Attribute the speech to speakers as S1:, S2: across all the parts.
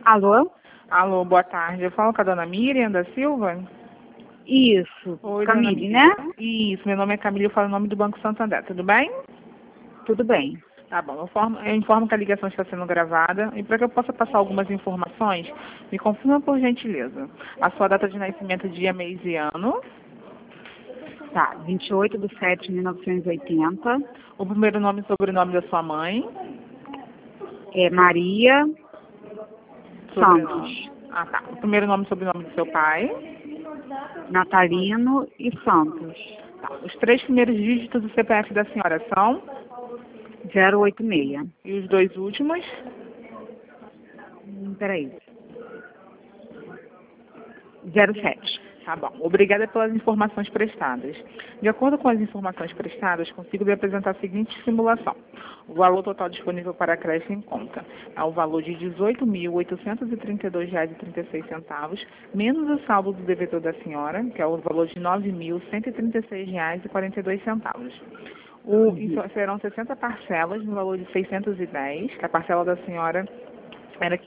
S1: Alô?
S2: Alô, boa tarde. Eu falo com a dona Miriam da Silva?
S1: Isso,
S2: Oi, dona
S1: Camille,
S2: Miriam.
S1: né?
S2: Isso, meu nome é Camila, eu falo em nome do Banco Santander, tudo bem?
S1: Tudo bem.
S2: Tá bom, eu informo que a ligação está sendo gravada e para que eu possa passar algumas informações, me confirma por gentileza a sua data de nascimento, dia, mês e ano,
S1: Tá, 28/7/1980.
S2: o primeiro nome e sobrenome da sua mãe,
S1: É Maria
S2: sobrenome.
S1: Santos,
S2: Ah, tá. O primeiro nome e sobrenome do seu pai,
S1: Natalino e Santos,
S2: tá. Os três primeiros dígitos do CPF da senhora são
S1: 086.
S2: e os dois últimos.
S1: Peraí. 07.
S2: Tá bom. Obrigada pelas informações prestadas. De acordo com as informações prestadas, consigo lhe apresentar a seguinte simulação. O valor total disponível para crédito em conta é o valor de R$ 18.832,36, menos o saldo do devedor da senhora, que é o valor de R$ 9.136,42. Isso serão 60 parcelas no valor de 610, que a parcela da senhora era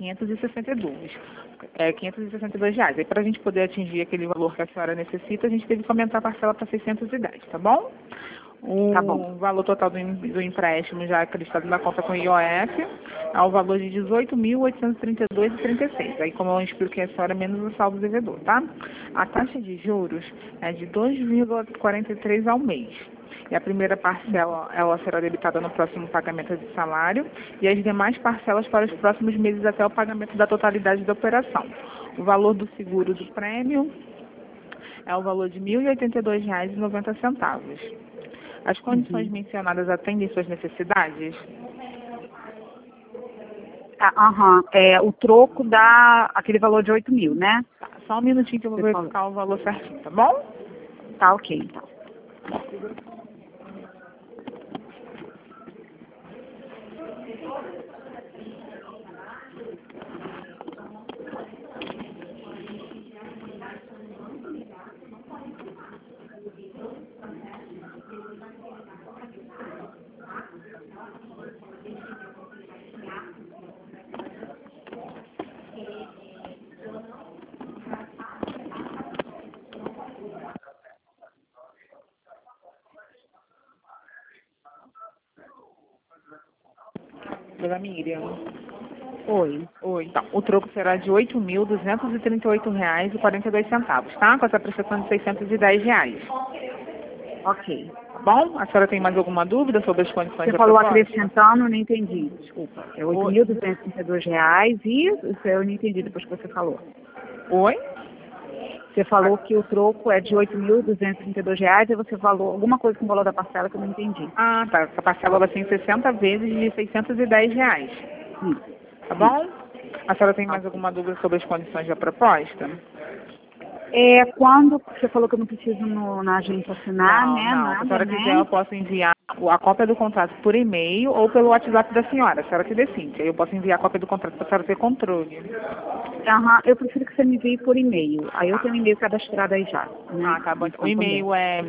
S2: 562 reais. Aí, para a gente poder atingir aquele valor que a senhora necessita, a gente teve que aumentar a parcela para 610, tá bom?
S1: Tá
S2: O
S1: bom.
S2: valor total do empréstimo já acreditado na conta com IOF é o valor de R$ 18.832,36. Aí, como eu expliquei a senhora, menos o saldo devedor, tá? A taxa de juros é de 2,43 ao mês. E a primeira parcela, ela será debitada no próximo pagamento de salário e as demais parcelas para os próximos meses até o pagamento da totalidade da operação. O valor do seguro do prêmio é o valor de R$ 1.082,90. As condições mencionadas atendem suas necessidades?
S1: É, o troco dá aquele valor de 8.000, né?
S2: Tá, só um minutinho que eu vou verificar o valor certinho, tá bom?
S1: Tá, ok, então.
S2: Dona Miriam.
S1: Oi.
S2: Oi. Então, o troco será de R$ 8.238,42, tá? Com essa prestação de R$ 610.
S1: Ok.
S2: Tá bom? A senhora tem mais alguma dúvida sobre as condições
S1: Você
S2: da
S1: falou
S2: proposta?
S1: acrescentando, eu não entendi. Desculpa. É R$
S2: Oi?
S1: 8.232 e isso eu não entendi depois que você falou.
S2: Oi?
S1: Você falou que o troco é de R$ 8.232 e você falou alguma coisa com o valor da parcela que eu não entendi.
S2: Ah, tá. Essa parcela vai ser em 60 vezes de R$ 610.
S1: Isso.
S2: Tá bom?
S1: Isso.
S2: A senhora tem mais alguma dúvida sobre as condições da proposta?
S1: É, quando você falou que eu não preciso na agência assinar,
S2: Não,
S1: né?
S2: não. Se a
S1: Nada,
S2: senhora quiser,
S1: né?
S2: eu posso enviar a cópia do contrato por e-mail ou pelo WhatsApp da senhora. A senhora que decide. Aí eu posso enviar a cópia do contrato para a senhora ter controle.
S1: Eu prefiro que você me envie por e-mail. Aí eu tenho um e-mail cadastrado aí já, né?
S2: Ah, tá bom.
S1: Do
S2: O
S1: Santander.
S2: e-mail é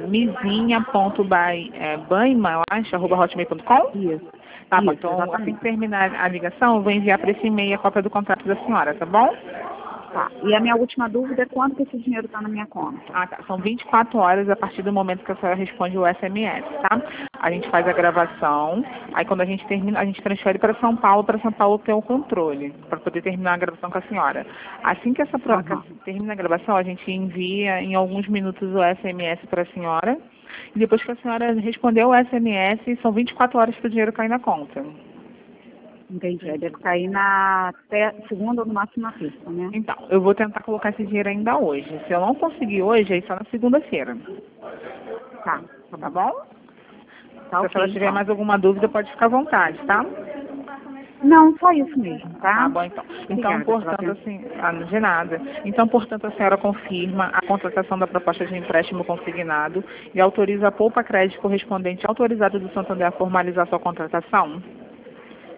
S2: mizinha.baima.com?
S1: Isso.
S2: Tá bom.
S1: Isso,
S2: Então, assim que
S1: exatamente.
S2: terminar a ligação, eu vou enviar para esse e-mail a cópia do contrato da senhora, tá bom?
S1: Tá. E a minha última dúvida é quando que esse dinheiro está na minha conta?
S2: Ah, tá. São 24 horas a partir do momento que a senhora responde o SMS, tá? A gente faz a gravação, aí quando a gente termina, a gente transfere para São Paulo ter o controle, para poder terminar a gravação com a senhora. Assim que que termina a gravação, a gente envia em alguns minutos o SMS para a senhora, e depois que a senhora responder o SMS, são 24 horas para o dinheiro cair na conta.
S1: Entendi. Aí deve cair na segunda ou no máximo na terça, né?
S2: Então, eu vou tentar colocar esse dinheiro ainda hoje. Se eu não conseguir hoje, aí só na segunda-feira.
S1: Tá.
S2: Tá bom?
S1: Tá
S2: Se a
S1: ok,
S2: senhora tiver
S1: então.
S2: mais alguma dúvida, pode ficar à vontade, tá?
S1: Não, só isso mesmo, tá?
S2: Tá bom, então. Então,
S1: Obrigada pela
S2: portanto,
S1: atenção.
S2: assim, de nada. Então, portanto, a senhora confirma a contratação da proposta de empréstimo consignado e autoriza a poupa crédito correspondente autorizada do Santander a formalizar sua contratação?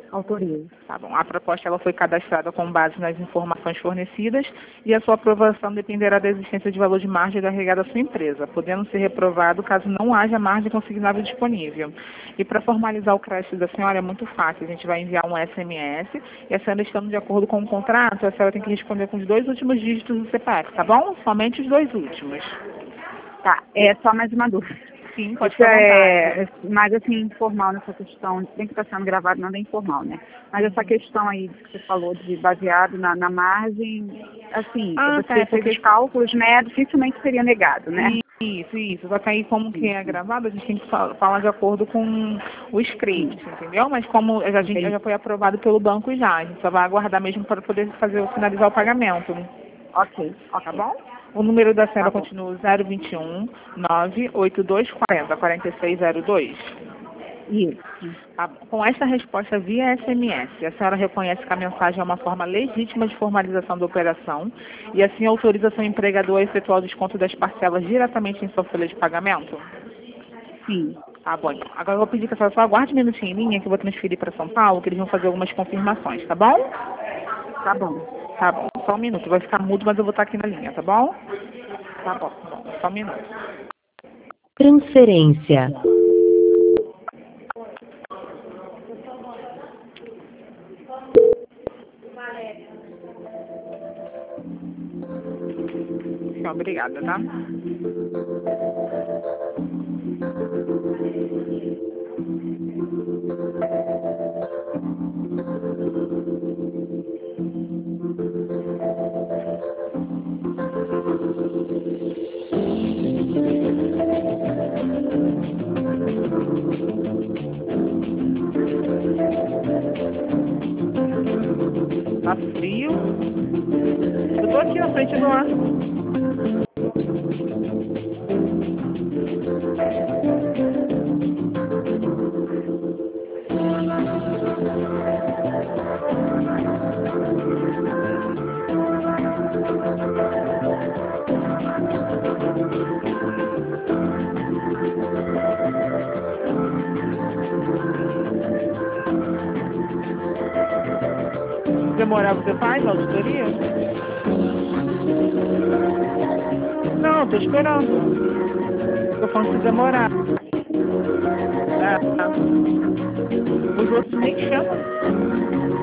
S1: Autorizo.
S2: Tá bom. A proposta ela foi cadastrada com base nas informações fornecidas e a sua aprovação dependerá da existência de valor de margem agregada à sua empresa, podendo ser reprovado caso não haja margem consignável disponível. E para formalizar o crédito da senhora é muito fácil. A gente vai enviar um SMS e a senhora estando de acordo com o contrato, a senhora tem que responder com os 2 últimos dígitos do CPF, tá bom? Somente os 2 últimos.
S1: Tá, é só mais uma dúvida.
S2: Sim, pode
S1: Isso
S2: ficar à
S1: é
S2: vontade.
S1: mais assim, informal nessa questão, tem que estar sendo gravado, nada é informal, né? Mas essa questão aí que você falou de baseado na margem, assim,
S2: Ah,
S1: você
S2: tá,
S1: fez os cálculos, né? Dificilmente seria negado, né?
S2: Isso. Só que aí, como que é gravado, a gente tem que falar de acordo com o script, entendeu? Mas como a gente já foi aprovado pelo banco já, a gente só vai aguardar mesmo para poder finalizar o pagamento.
S1: Ok,
S2: Tá bom? O número da senhora
S1: bom.
S2: continua 021 98240 4602.
S1: Isso.
S2: Tá bom. Com esta resposta via SMS, a senhora reconhece que a mensagem é uma forma legítima de formalização da operação e assim autoriza seu empregador a efetuar o desconto das parcelas diretamente em sua folha de pagamento?
S1: Sim.
S2: Tá bom, então. Agora eu vou pedir que a senhora só aguarde um minutinho em linha que eu vou transferir para São Paulo, que eles vão fazer algumas confirmações, tá bom?
S1: Tá bom.
S2: Tá bom, só um minuto. Vai ficar mudo, mas eu vou estar aqui na linha, tá bom?
S1: Tá bom.
S2: Só um minuto.
S3: Transferência.
S2: Sim, obrigada, tá? Tá frio? Eu tô aqui na frente do ar. Demorar você faz a auditoria? Não, tô esperando. Tô falando se demorar. Tá. Os outros nem chamam.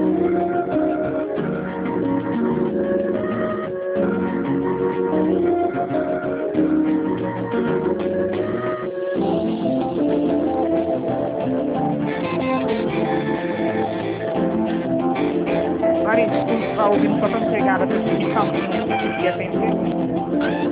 S2: Marisa, tu tá ouvindo só pra me pegar, pra seguir falando e atender.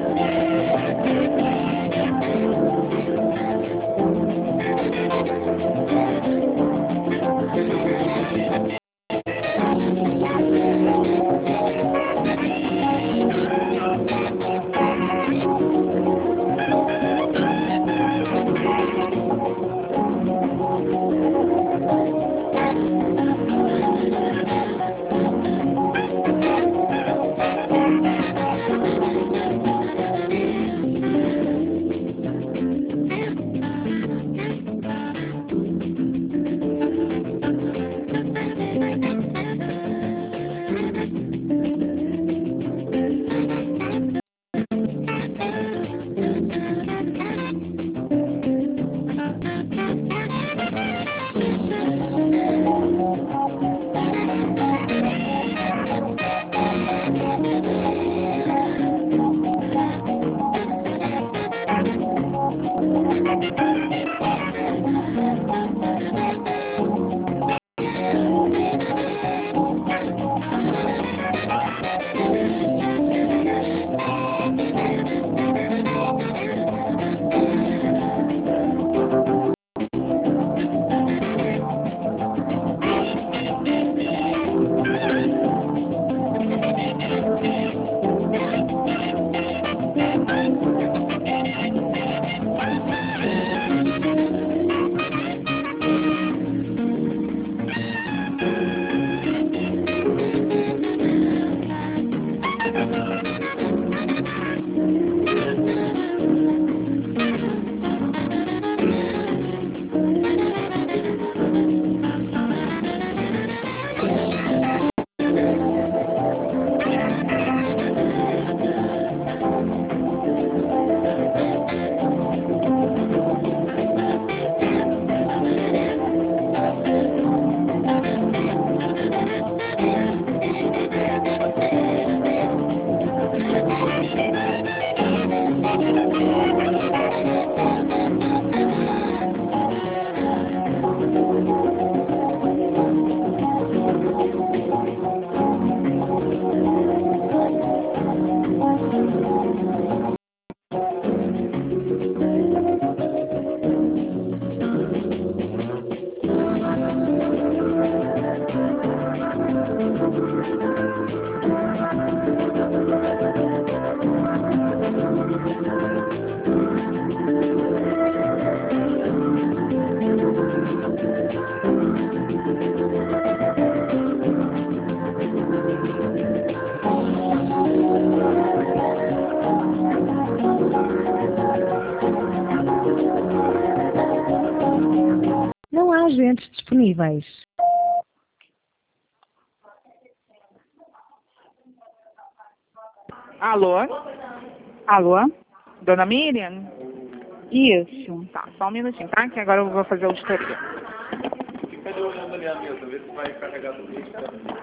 S3: Não há agentes disponíveis.
S2: Alô?
S1: Alô?
S2: Dona Miriam?
S1: Isso.
S2: Tá, só um minutinho, tá? Que agora eu vou fazer a auditoria.
S4: Fica olhando ali a mesa, ver se vai carregar tudo isso.